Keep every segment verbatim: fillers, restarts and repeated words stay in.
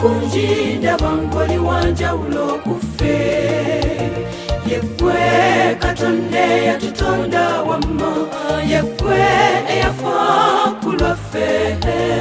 kunji ndabangoli wanjawulo kufe yekwe katonde yatutonda wamma yekwe eyafa kulwaffe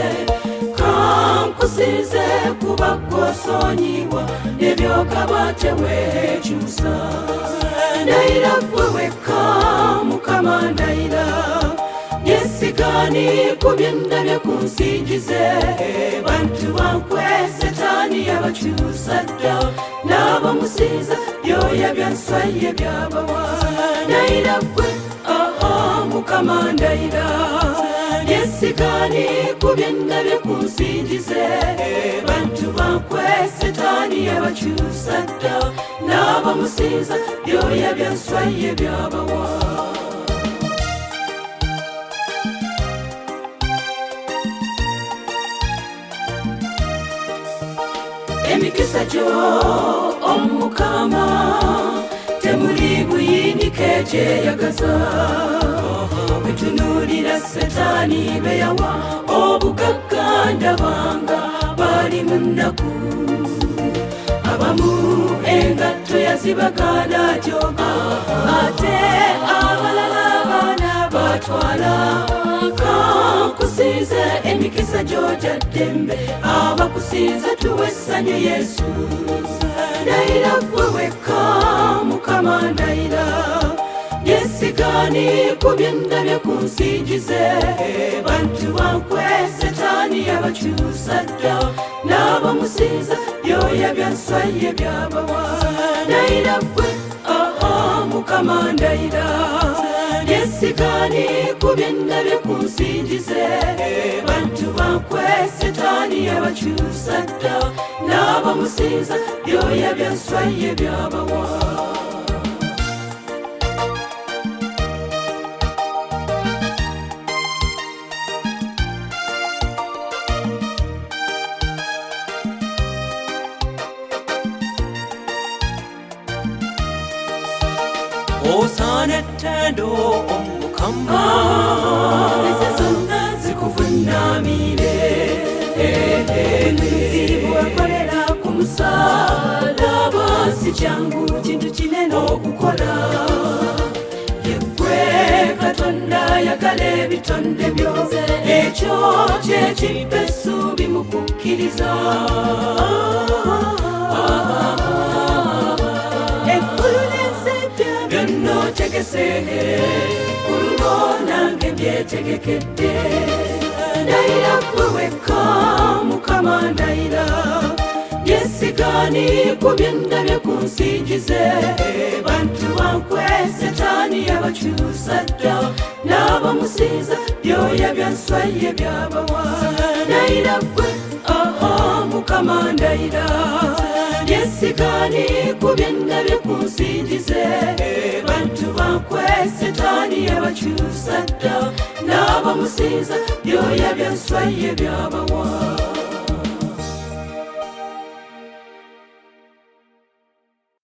kankusize kuba gw'osonyiwa n'ebyokaba tewekyusa ndayira ggwe wekka mukama ndayira yesigani kubyendabye kunsingize bantu bankwe setaani yabakyusa dda n'abamusinza byoya byanswaye byabawa ndayira ggwe aa mukama ndayira yesigani kubyendabye kunsingize bantu bankwe setaani yabakyusa dda n'abamusinza byoya byanswaye byabawa emikisa gyo omukama temuli buyinike gyeyagaza bwetunuulira setaani beyawa obugagga ndabanga bali mu nnaku abamu engatto yazibagana gyoga ate abalala baana batwala kankusize emikisa gyo gya ddembe abakusize tuwe essanyu yesu ndayira ggwe wekka mukama ndayira yesigani kubyendabye kunsingize bantu bankwe setaani yabakyusa dda n'abamusinza byoya byanswaye byabawa ndayira ggwe aa mukama ndayira yesigani kubyendabye kunsingize bantu bankwe setaani yabakyusa dda n'abamusinza byoya byanswaye byabawa Osana ettendo omukama ese zonna zikuvunnamire zibuwakolera ku musalaba si kyangu kintu kinene okukola yegwe katonda yagala ebitonde byo ekyo kyekimpa essuubi mu kukkiriza tegese kuluno nange mbyetegekedde ndayira ggwe wekka mukama ndayira yesigani kubyendabye kunsingize bantu bankwe setaani yabakyusa dda n'abamusinza byoya byanswaye byabawa ndayira ggwe aa mukama ndayira yesigani kubyendabye kunsingize bantu bankwe setaani yabakyusa dda n'abamusinza byoya byanswaye byabawa